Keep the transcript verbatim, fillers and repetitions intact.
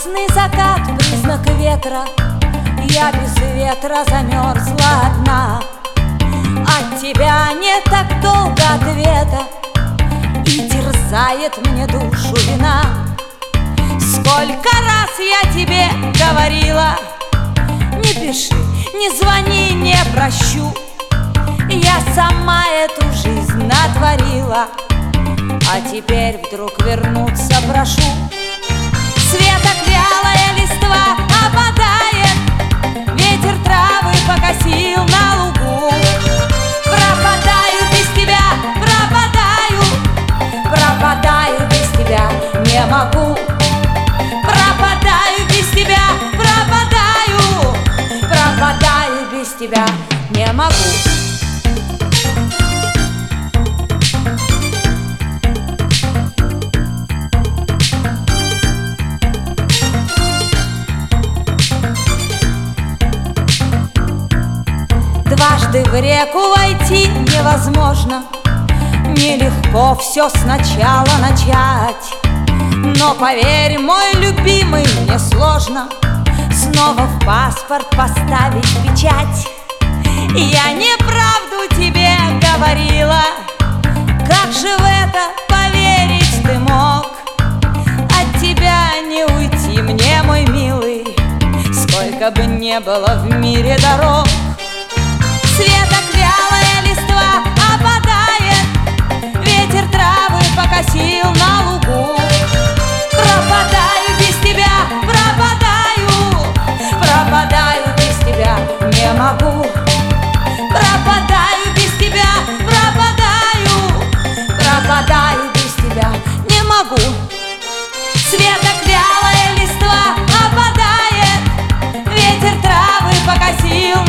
Красный закат, признак ветра. Я без ветра замерзла одна. От тебя не так долго ответа, и терзает мне душу вина. Сколько раз я тебе говорила: не пиши, не звони, не прощу. Я сама эту жизнь натворила, а теперь вдруг вернуться прошу. Светок вялая листва опадает, ветер травы покосил на лугу. Пропадаю без тебя, пропадаю, пропадаю без тебя, не могу. Пропадаю без тебя, пропадаю, пропадаю без тебя, не могу. Дважды в реку войти невозможно, нелегко все сначала начать. Но поверь, мой любимый, мне сложно снова в паспорт поставить печать. Я неправду тебе говорила, как же в это поверить ты мог? От тебя не уйти мне, мой милый, сколько бы не было в мире дорог. Светок вялая листва опадает, ветер травы покосил на лугу. Пропадаю без тебя, пропадаю, пропадаю без тебя, не могу. Пропадаю без тебя, пропадаю, пропадаю без тебя, не могу. Светок вялая листва опадает, ветер травы покосил